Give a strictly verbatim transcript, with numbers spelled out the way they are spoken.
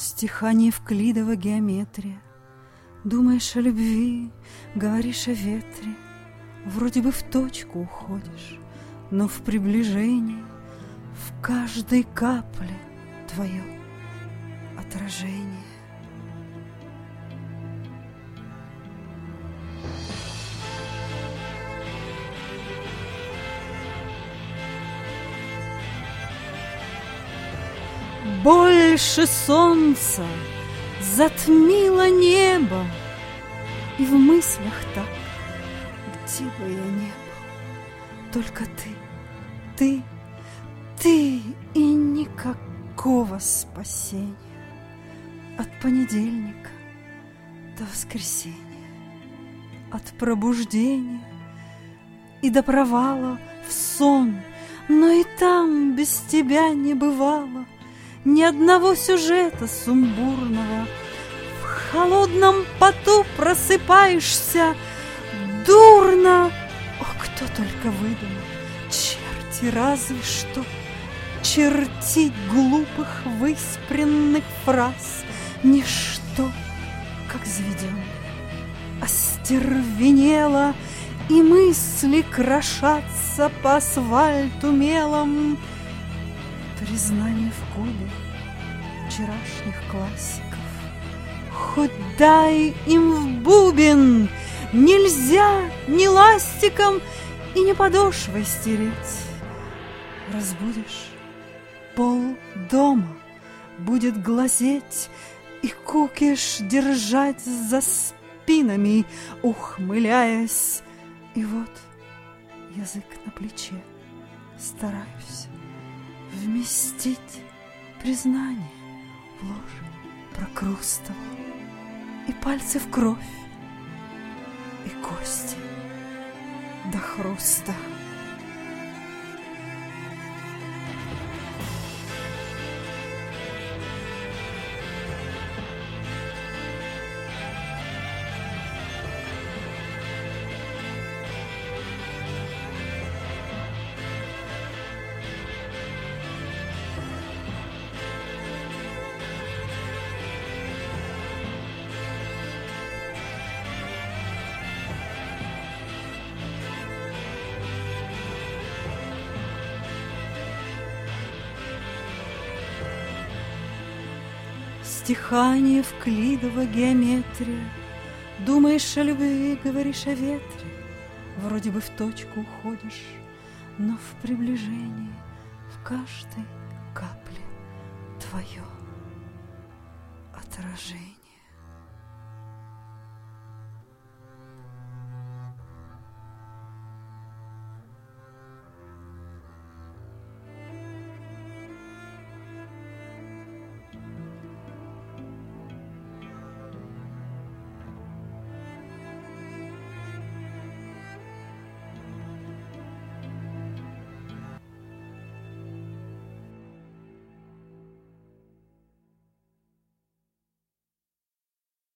Стиха неевклидова геометрия. Думаешь о любви, говоришь о ветре, вроде бы в точку уходишь, но в приближении в каждой капле твое отражение. Больше солнца затмило небо, и в мыслях так, где бы я ни был, только ты, ты, ты и никакого спасения от понедельника до воскресенья, от пробуждения и до провала в сон, но и там без тебя не бывало ни одного сюжета сумбурного. В холодном поту просыпаешься дурно. О, кто только выдумал, черти разве что, чертить глупых выспренных фраз. Ничто, как заведенное, остервенело, и мысли крошатся по асфальту мелом. Признание в клубе вчерашних классиков. Хоть дай им в бубен, нельзя ни ластиком и ни подошвой стереть. Разбудишь, пол дома будет глазеть и кукиш держать за спинами, ухмыляясь. И вот язык на плече, стараюсь вместить признание в ложь прокрустовал, и пальцы в кровь, и кости до хруста. Стиха неевклидова геометрия. Думаешь о любви, говоришь о ветре, вроде бы в точку уходишь, но в приближении в каждой капле твое отражение.